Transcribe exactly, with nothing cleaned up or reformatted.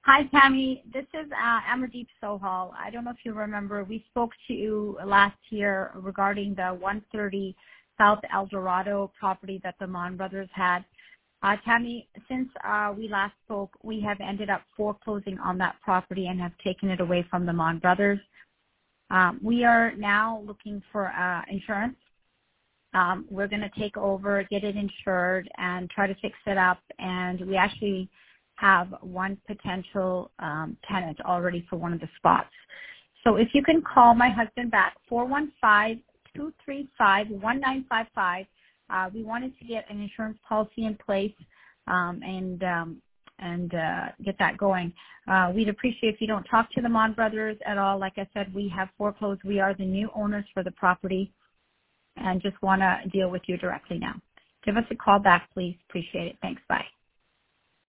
Hi, Tammy. This is uh, Amardeep Sohal. I don't know if you remember, we spoke to you last year regarding the one thirty South El Dorado property that the Mon brothers had. Uh, Tammy, since uh, we last spoke, we have ended up foreclosing on that property and have taken it away from the Mon brothers. Um, we are now looking for uh, insurance. Um, we're going to take over, get it insured, and try to fix it up. And we actually have one potential um, tenant already for one of the spots. So if you can call my husband back, four one five, two three five, one nine five five. Uh, we wanted to get an insurance policy in place um, and um, and uh, get that going. Uh, we'd appreciate if you don't talk to the Mon brothers at all. Like I said, we have foreclosed. We are the new owners for the property and just want to deal with you directly now. Give us a call back, please. Appreciate it. Thanks. Bye.